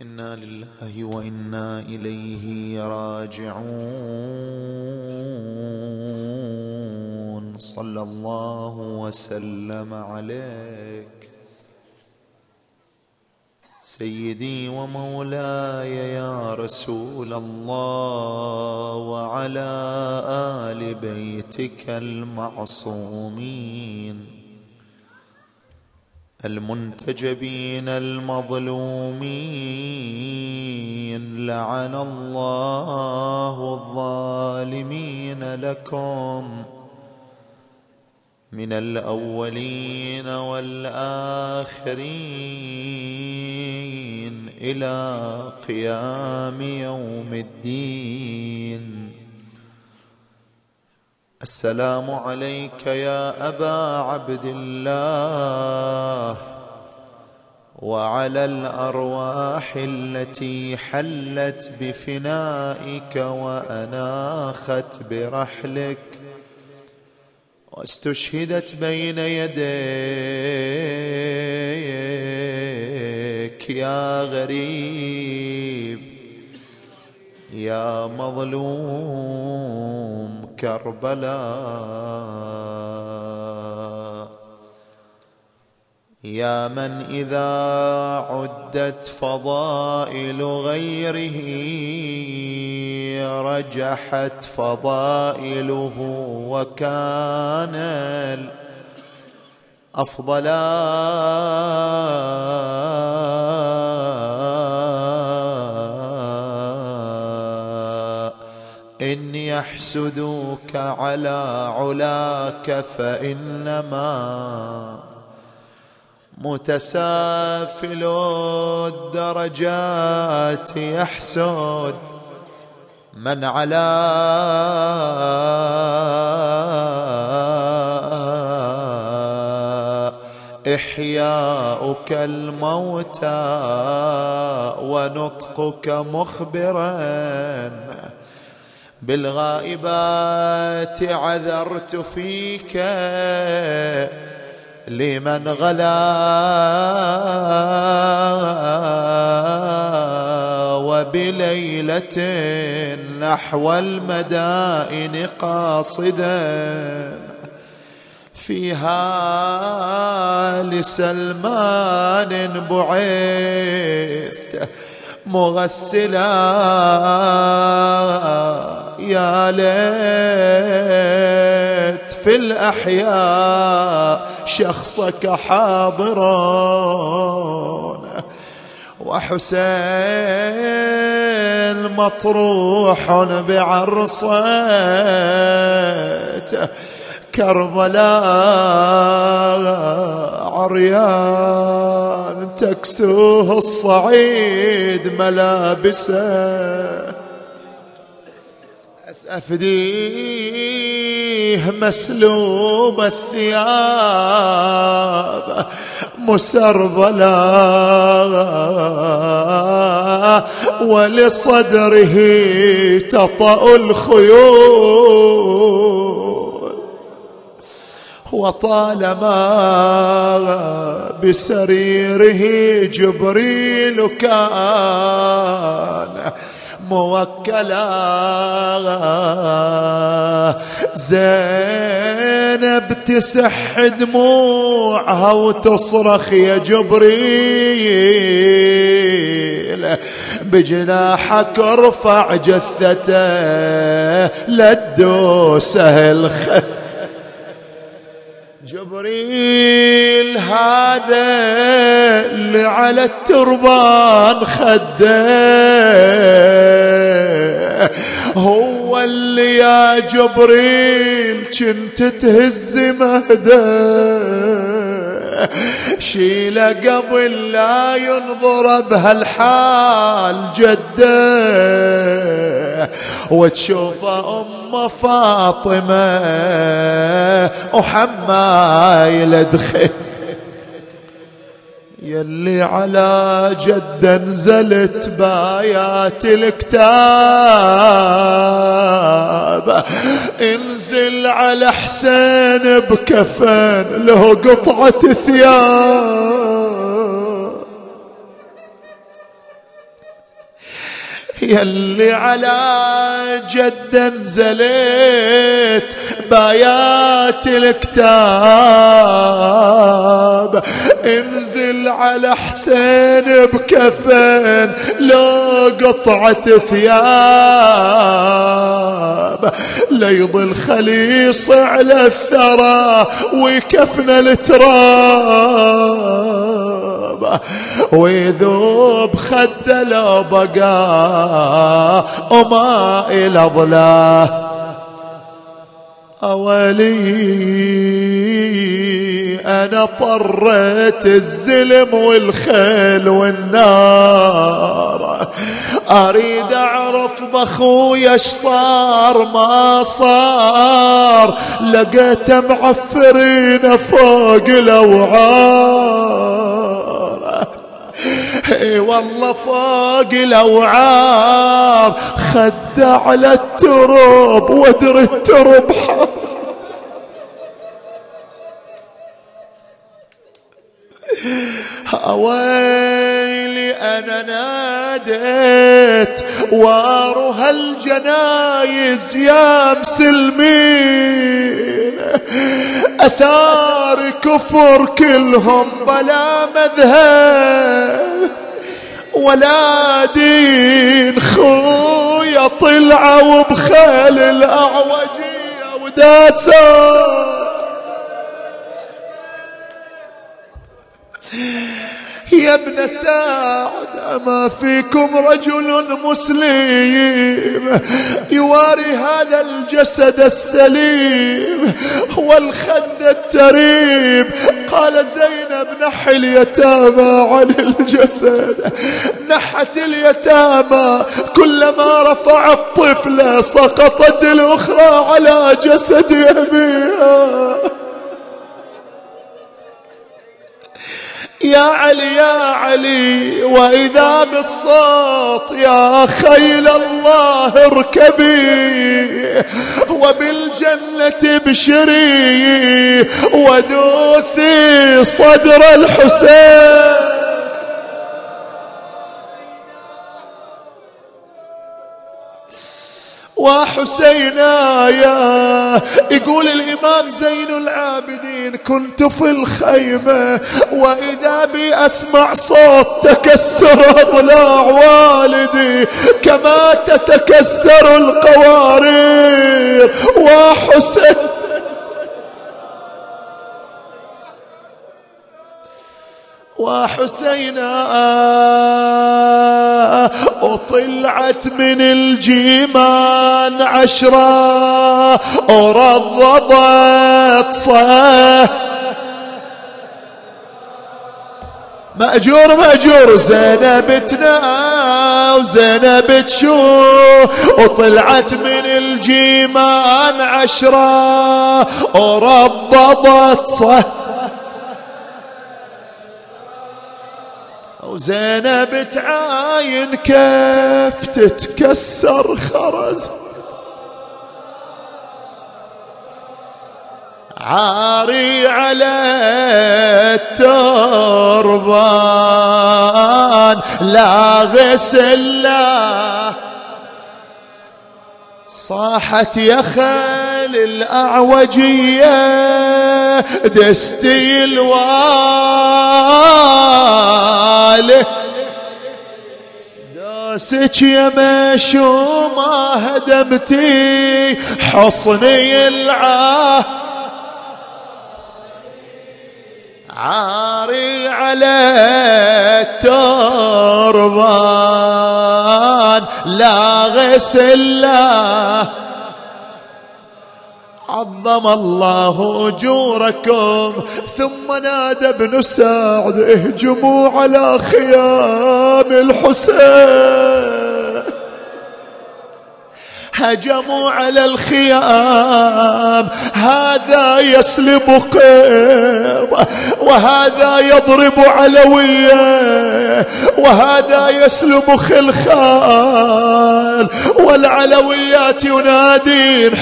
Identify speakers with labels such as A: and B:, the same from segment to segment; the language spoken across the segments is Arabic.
A: إنا لله وإنا إليه راجعون. صلى الله وسلم عليك سيدي ومولاي يا رسول الله، وعلى آل بيتك المعصومين المنتجبين المظلومين. لعن الله الظالمين لكم من الأولين والآخرين إلى قيام يوم الدين. السلام عليك يا أبا عبد الله، وعلى الأرواح التي حلت بفنائك وأناخت برحلك واستشهدت بين يديك يا غريب يا مظلوم كربلاء، يا من إذا عدت فضائل غيره رجحت فضائله وكان الأفضل. إن يحسدوك على علاك فإنما متسافل الدرجات يحسد من على إحياؤك الموتى ونطقك مخبرا بالغائبات عذرت فيك لمن غلا وبليلة نحو المدائن قاصدا فيها لسلمان بعثت مغسلا. يا ليت في الأحياء شخصك حاضرا وحسين مطروح بعرصة كربلاء عريان تكسوه الصعيد ملابسه. أفديه مسلوب الثياب مسربلا ولصدره تطأ الخيول، وطالما بسريره جبريل كان موكلا. زينب تسح دموعها وتصرخ يا جبريل بجناحك ارفع جثته لتدوسه الخد. جبريل هذا اللي على التربان خده، هو اللي يا جبريل كنت تهز مهده، شيله قبل لا ينظر بهالحال جده وتشوف أم فاطمة وحمايل دخل. يلي على جده نزلت بايات الكتاب، انزل على حسين بكفن له قطعة ثياب يلي على جد انزلت بايات الكتاب، انزل على حسين بكفن لو قطعة ثياب، ليضل خليص على الثرى ويكفن التراب، ويذوب خده لو بقى وما إلى ظلاه. أولي أنا طريت الزلم والخيل والنار، أريد أعرف بأخويا اش صار ما صار، لقيته معفرين فوق الأوعار، اي والله فوق الأوعار، خد على التراب وادري التراب حار. ويلي أنا ناديت واروها الجنايز يا مسلمين، أثار كفر كلهم بلا مذهب ولا دين، خويا طلعوا بخيل الأعوجية وداسوا. يا ابن سعد ما فيكم رجل مسلم يواري هذا الجسد السليم والخد التريب. قال زينب نحي اليتامى عن الجسد، نحت اليتامى، كلما رفع الطفل سقطت الأخرى على جسد أبيها. يا علي يا علي وإذا بالصوت يا خيل الله اركبي، وبالجنة ابشري ودوسي صدر الحسين. وحسينايا يقول الإمام زين العابدين كنت في الخيمة وإذا بي أسمع صوت تكسر أضلاع والدي كما تتكسر القوارير. وحسينا وطلعت من الجيمان 10 ورضضت صه مأجور زينبتنا وزينب تشوف. وطلعت من الجيمان 10 ورضضت صه وزينب تعاين كيف تتكسر خرز. عاري على التربان لا غسل له، صاحت يا خال الأعوجية دستي الواله، داسك يا مشومة هدمتي حصني العاه. عاري على التربان لا غسل له، عظم الله أجوركم. ثم نادى ابن سعد اهجموا على خيام الحسين. هجموا على الخيام، هذا يسلب قيض وهذا يضرب علوية وهذا يسلب خلخال، والعلويات ينادين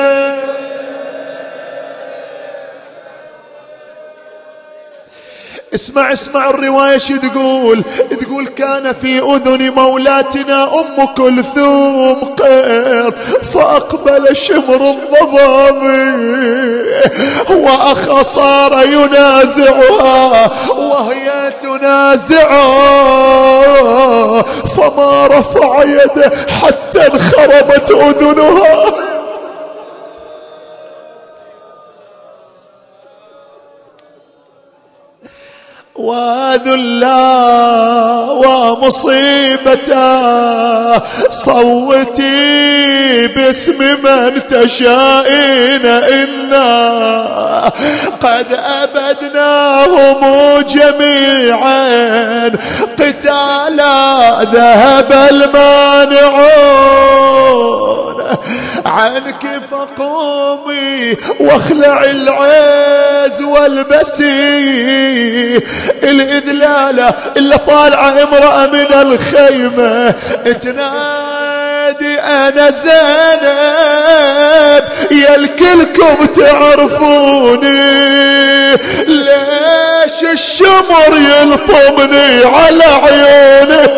A: حسين. اسمع الرواية شو تقول كان في أذن مولاتنا أم كلثوم قير، فأقبل شمر الضبابي وأخ صار ينازعها وهي تنازعه، فما رفع يده حتى انخربت أذنها. وذلا ومصيبته صوتي باسم من تشائين، إنا قد أبدناهم جميعا قتالا ذهب المانعون، عنك فقومي واخلع العز والبسي الإذلالة اللي طالعة امرأة من الخيمة تنادي أنا زينب يا الكلكم تعرفوني، ليش الشمر يلطمني على عيوني.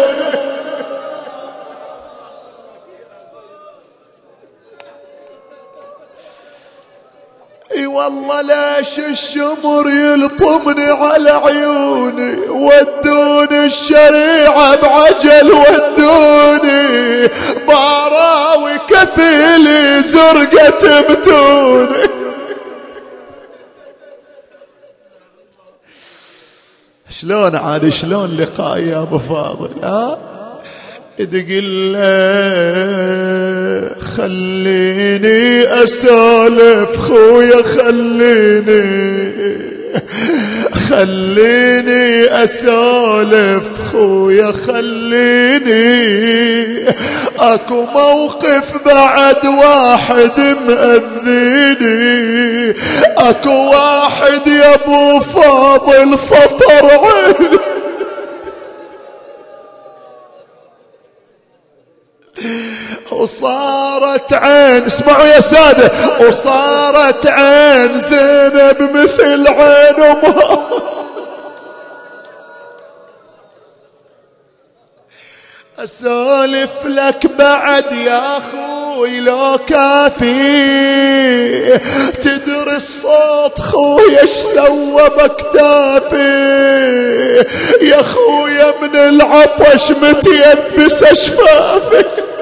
A: اي والله ليش الشمر يلطمني على عيوني، ودوني الشريعة بعجل ودوني باراوي كفيلي زرقة بتوني. شلون عاد شلون لقاء يا ابو فاضل؟ تقول له خليني أسولف خويا، خليني أسولف خويا، خليني أكو موقف بعد واحد مأذيني، أكو واحد يا ابو فاضل سطر عيني. وصارت عين، اسمعوا يا سادة، وصارت عين زينب مثل عين امها. اسولف لك بعد يا اخوي لو كافي، تدري الصوت خويا ايش سوى بكتافي، يا خويا من العطش متيبس اشفافي.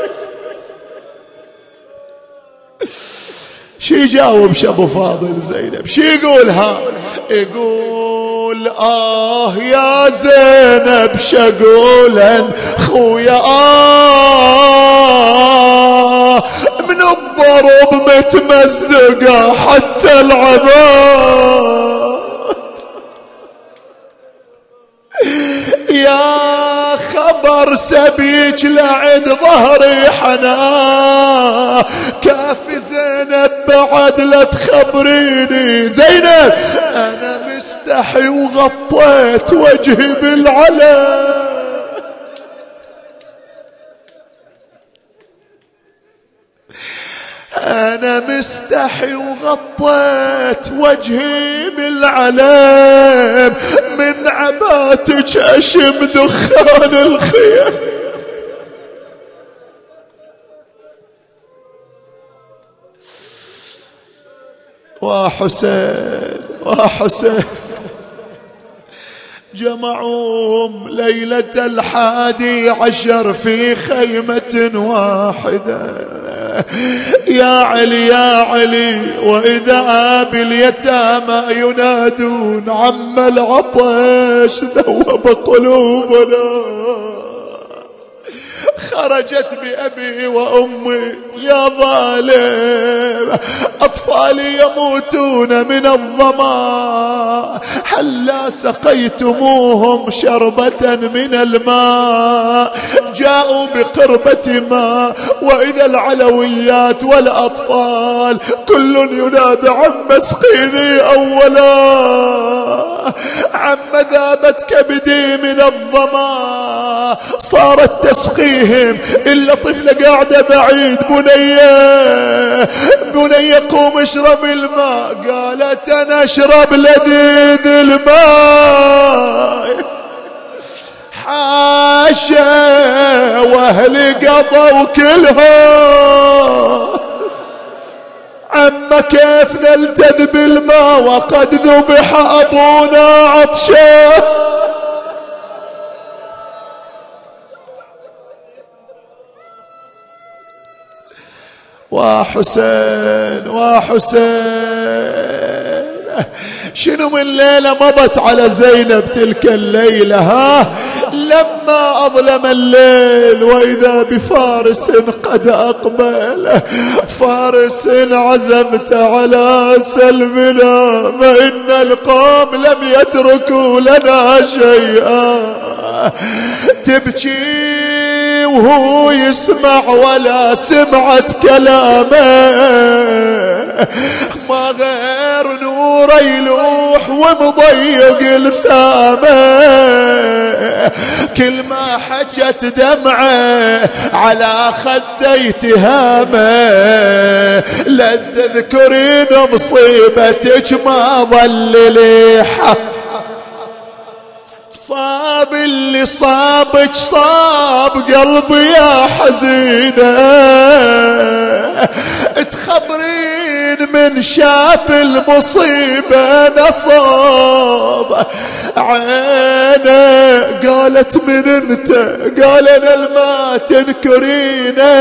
A: شي يجاوب شابو فاضل زينب؟ شي يقولها؟ يقول يا زينب شقولا خويا من الضرب متمزقة حتى العباء، يا خبر سبيج لعد ظهري حنا، كافي زينب بعد لا تخبريني. زينب انا مستحي وغطيت وجهي بالعلا، أنا مستحي وغطيت وجهي بالعلام، من عباتك أشم دخان الخيام. وحسين جمعوهم ليلة 11 في خيمة واحدة. يا علي وإذا باليتامى ينادون عم العطش ذوب قلوبنا. خرجت بأبي وأمي يا ظالم، أطفالي يموتون من الظما، هلا سقيتموهم شربة من الماء؟ جاءوا بقربة ماء، وإذا العلويات والأطفال كل ينادى عم اسقيني أولا، عم ذابت كبدي من الظما. صارت تسقيهم إلا طفلة قاعدة بعيد، بنية قوم اشرب الماء. قالت أنا اشرب لذيذ الماء، حاشا واهلي قضوا كلها. عما كيف نلتذ بالماء وقد ذبح أبونا عطشان. وحسين شنو من ليلة مضت على زينب تلك الليلة، ها لما أظلم الليل وإذا بفارس قد أقبل. فارس عزمت على سلمنا، فإن القوم لم يتركوا لنا شيئا. تبكي وهو يسمع ولا سمعت كلامه، ما غير نور يلوح ومضيق الثامه. كل ما حجت دمعه على خدي تهامه، لا تذكرين مصيبتك ما ظل ليحه. صاب اللي صابك صاب قلبي يا حزينة، تخبرين من شاف المصيبة نصاب عينه. قالت من انت؟ قال انا الما تنكرينه،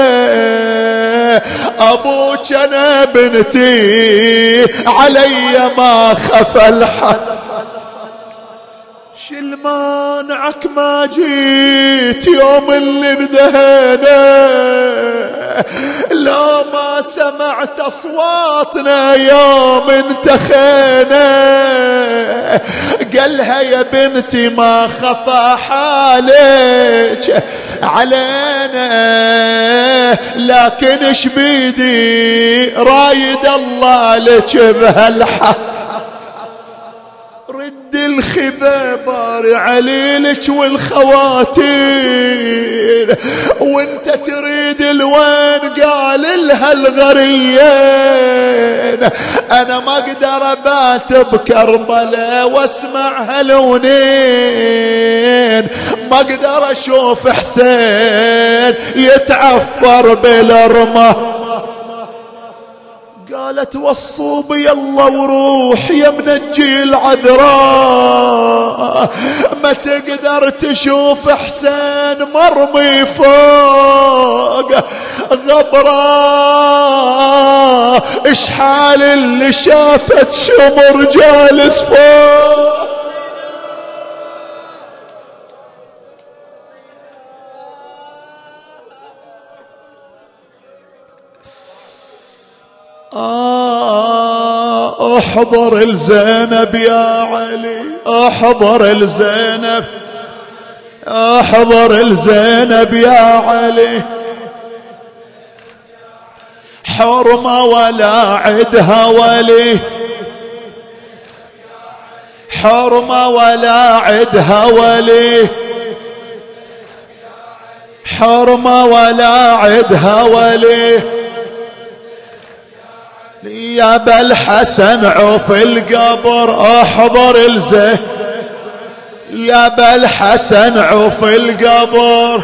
A: ابوك انا بنتي علي ما خفى الحد. شل مانعك ما جيت يوم اللي اندهينا؟ لا ما سمعت اصواتنا يوم انتخينا. قالها يا بنتي ما خفى حالك علينا، لكن اش بيدي رايد الله لك بهالحق. رد الخبابار عليلك والخواتين، وانت تريد الوين؟ قال لها الغريين. انا ما اقدر ابات بكربلاء واسمع هالونين، ما اقدر اشوف حسين يتعفر بالرمه. قالت والصوب يلا وروح يا منجي العذراء، ما تقدر تشوف حسين مرمي فوق غبراء. اشحال اللي شافت شمر جالس فوق. احضر الزينب يا علي، احضر الزينب، احضر الزينب يا علي. حرمة ولا عدها ولي، حرمة ولا عدها ولي، حرمة ولا عدها ولي. يا بالحسن عوف القبر احضر الزين، يا بالحسن عوف القبر.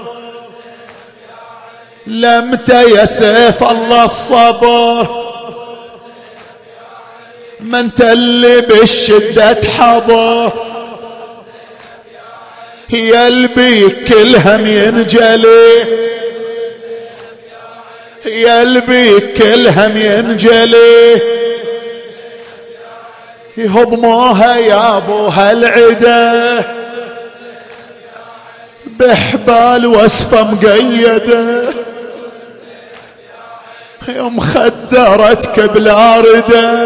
A: لمتى يا سيف الله الصبر، ما انت اللي بالشدة حضر. يا قلبي كلهم ينجلي، يا قلبي كلهم ينجلي. يهضموها يا ابوها العدا بحبال وصفة مقيدة، يوم خدرتك بلا ردة،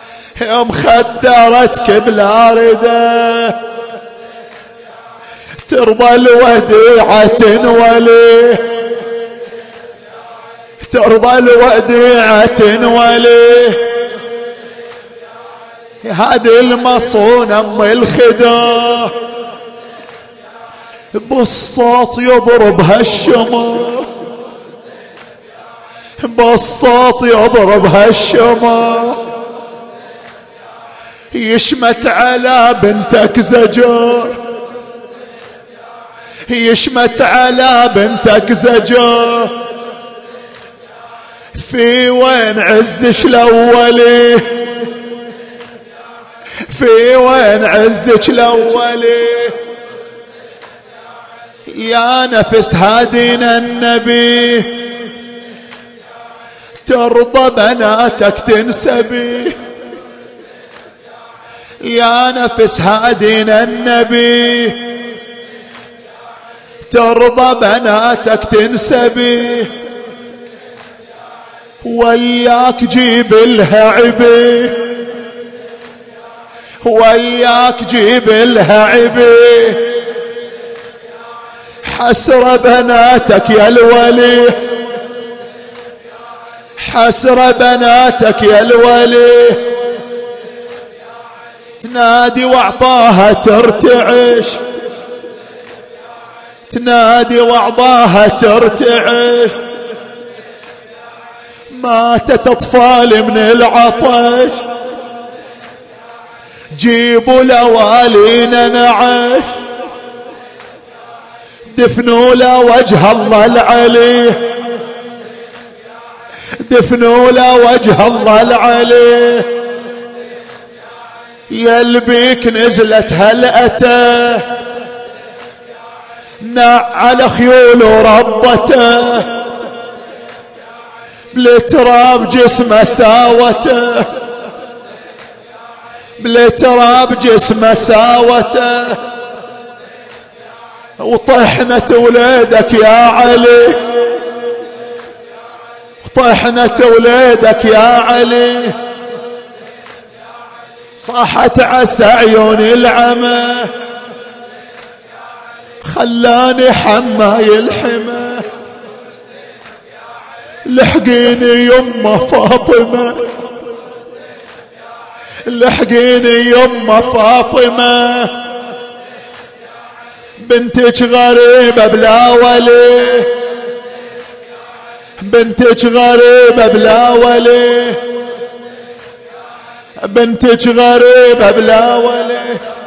A: يوم خدرتك بلا ردة. ترضى الوديعة تنولي، ترضى الوديعة تنولي، هذه المصونة ام الخدا بالصوت يضربها الشمر، بالصوت يضربها الشمر، يشمت على بنتك زجر، يشمت على بنتك زجر، في وين عزك الاولي، في وين عزك الاولي، يا نفس هادينا النبي ترضى بناتك تنسبي، يا نفس هادينا النبي ترضى بناتك تنسبي، وياك جيب لها عبي، وياك جيب لها عبي، حسرة بناتك يا الولي، حسرة بناتك يا الولي، تنادي واعطاها ترتعش، تنادي واعطاها ترتعش، ماتت اطفال من العطش، جيبوا لوالينا نعش، دفنوا له وجه الله العلي، دفنوا له وجه الله العلي، يلبيك نزلت هلأته، على خيول وربته، بالتراب جسمه ساوته، بالتراب جسمه ساوته، وطحنت ولادك يا علي، طحنت ولادك يا علي، صاحت عسى عيوني العمى، خلاني حماي الحمى، لحقيني يمه فاطمة، لحقيني يمه فاطمة، بنتك غريبة بلا ولي، بنتك غريبة بلا ولي، بنتك غريبة بلا ولي،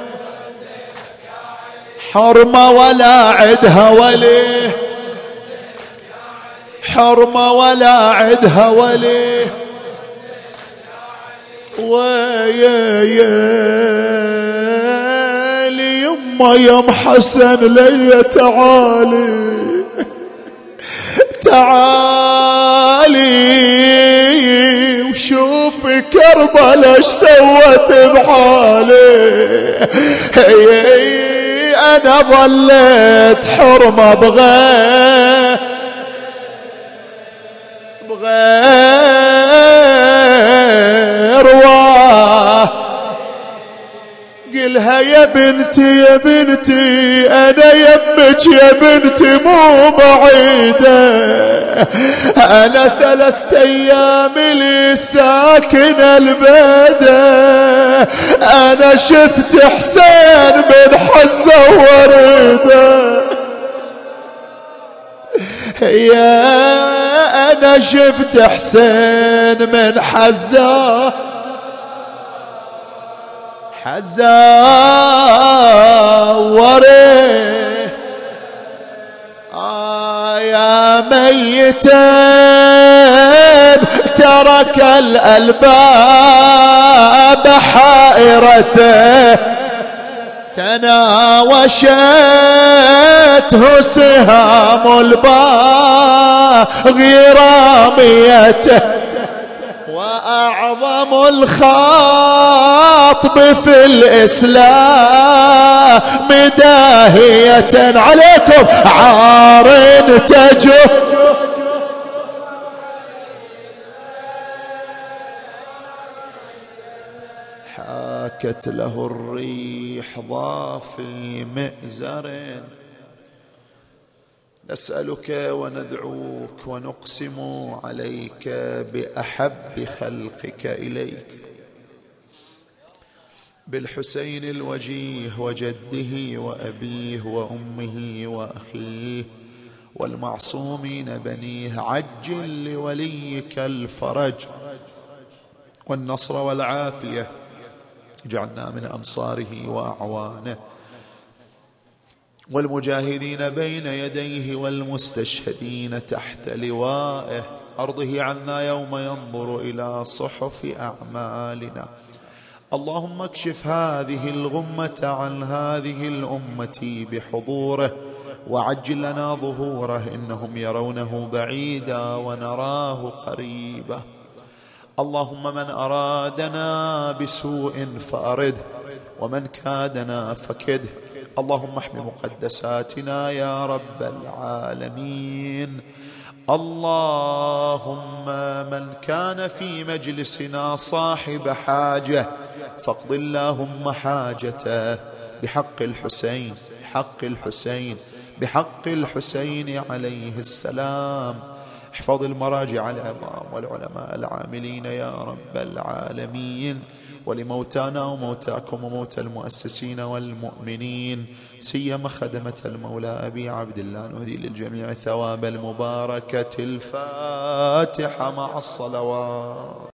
A: حرمة ولا عدها ولي، حرمة ولا عدها ولي، ويلي يما يم حسن لي تعالي، تعالي وشوف كربلاء ايش سوت بحالي، انا ظليت حرمة بغير واه، قلها يا بنتي يا بنتي انا يمك يا بنتي مو بعيدة، انا 3 ايام لي ساكن البيدة، انا شفت حسين من حزة ورده، يا انا شفت حسين من حزة وريه، يا ميتين ترك الألباب حائرته، تناوشته سهام الباغي راميته، وأعظم الخاطب في الإسلام داهية عليكم عار تجه، حكت له الريح ضافي مئزر. نسألك وندعوك ونقسم عليك بأحب خلقك إليك، بالحسين الوجيه وجده وأبيه وأمه وأخيه والمعصومين بنيه، عجل لوليك الفرج والنصر والعافية، اجعلنا من أنصاره وأعوانه والمجاهدين بين يديه والمستشهدين تحت لوائه. أرضه عنا يوم ينظر إلى صحف أعمالنا. اللهم اكشف هذه الغمة عن هذه الأمة بحضوره وعجل لنا ظهوره، إنهم يرونه بعيدا ونراه قريبا. اللهم من أرادنا بسوء فأرده ومن كادنا فكده. اللهم احم مقدساتنا يا رب العالمين. اللهم من كان في مجلسنا صاحب حاجة فاقض اللهم حاجته بحق الحسين، بحق الحسين، بحق الحسين عليه السلام. احفظ المراجع العظام والعلماء العاملين يا رب العالمين، ولموتانا وموتاكم وموتى المؤسسين والمؤمنين، سيما خدمة المولى أبي عبد الله، نهدي للجميع ثواب المباركة. الفاتحة مع الصلوات.